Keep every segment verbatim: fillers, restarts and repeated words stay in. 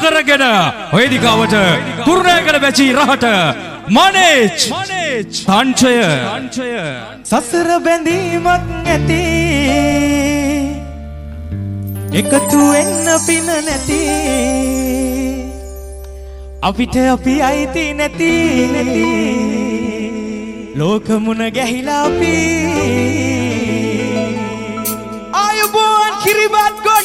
කරගෙන වේදිකාවට කුරුණෑගල වැචි රහට මනේජ් සංචය සසර බැඳීමක් ඇති එකතු වෙන්න පින නැති අපිට අපි අයිති නැති ලෝකමුණ ගැහිලා අපි ආයුබෝවන් කිරිබත් ගොඩ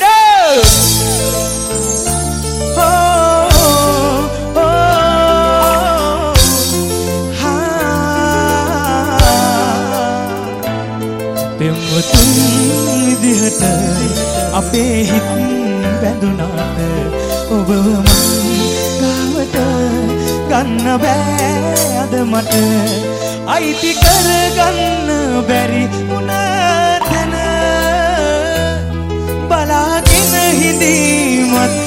පෙම්වතුන් විදිහට අපේ හිත් බැඳුනාට ඔබව මං ගාවට ගන්න බෑ අද මට අයිති කරගන්න බැරි වුණ තැන බලාගෙන හිඳීමත්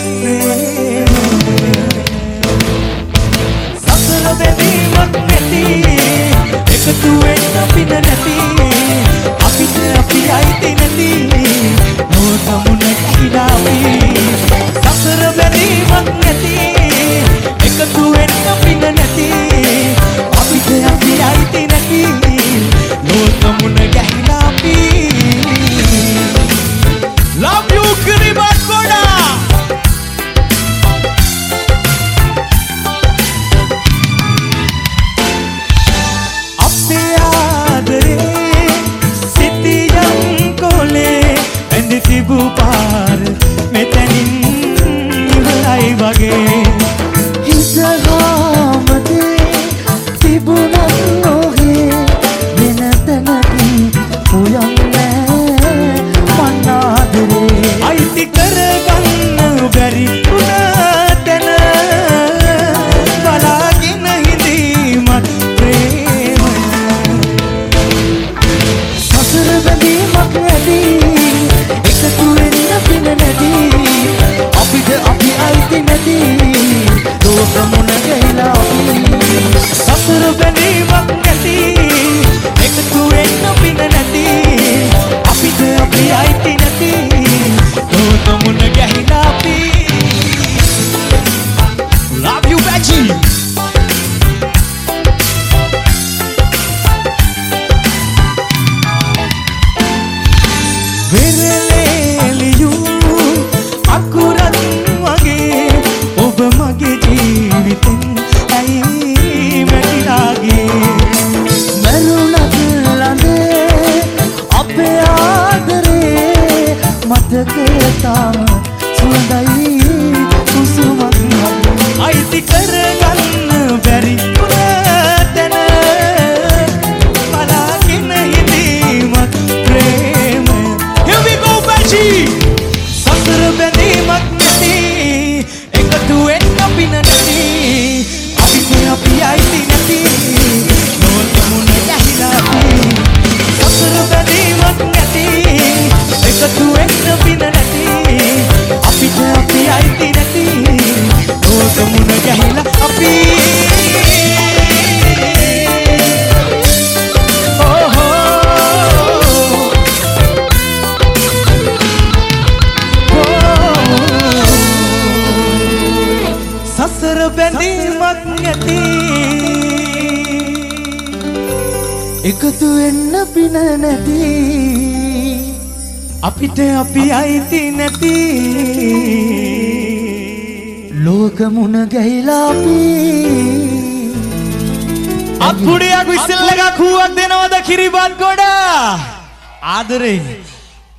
සසර බැඳීමක් නැති එකතු වෙන්න පින නැති අපිට අපි අයිති නැති ලෝකමුණ ගැහිලා අපි සසර බැඳීමක් නැති එකතු වෙන්න පින නැති අපිට අපි අයිති නැති ලෝකමුණ ගැහිලා අපි love you කිරිබත් ගොඩා අපේ ආදරේ සිටියම් කොලේ ඇඳ තිබු පාර මෙතනින් ඉවරයි වගේ හිසගාමතේ තිබුණත් නොහේ වෙන තැනකින් හොයන්නේ මන් ආදරේ අයිති කරගන්න බැරි වුණ තැන බලාගෙන හිඳීමත් ප්‍රේමය සසර බැඳීමක් නැති එකතු වෙන්න පින නැති අපිට අපි අයිති නැති ලෝකමුණ ගැහිලා අපි සසර බැඳීමක් නැති එකතු වෙන්න පින නැති අපිට අපි අයිති නැති ලෝකමුණ ගැහිලා අපි love you Becky වෙරළේලියු අකුරක් වගේ ඔබ මගේ ජීවිතෙන් ඇයි මැකිලාගේ මරුණත් ළඟේ අපේ ආදරේ මතක තාම සුවඳයි කුසුමක් අයිති කරගන්න බැරි වුණ තැන බලාගෙන හිඳීමත් ප්‍රේමය Here we go Becky සසර බැඳීමක් නැති එකතු වෙන්න පින නැති අපිට අපි අයිති නැති ලෝකමුණ ගැහිලා අපි සසර බැඳීමක් නැති එකතු වෙන්න පින නැති අපිට අපි අයිති නැති ලෝකමුණ ගැහිලා අපි සසර බැඳීමක් නැති එකතු වෙන්න පින නැති අපිට අපි අයිති නැති ලෝකමුණ ගැහිලා අපි අප්පුඩියක් විසිල් එකක් හුවක් දෙනවද කිරිබත් ගොඩ ආදරේ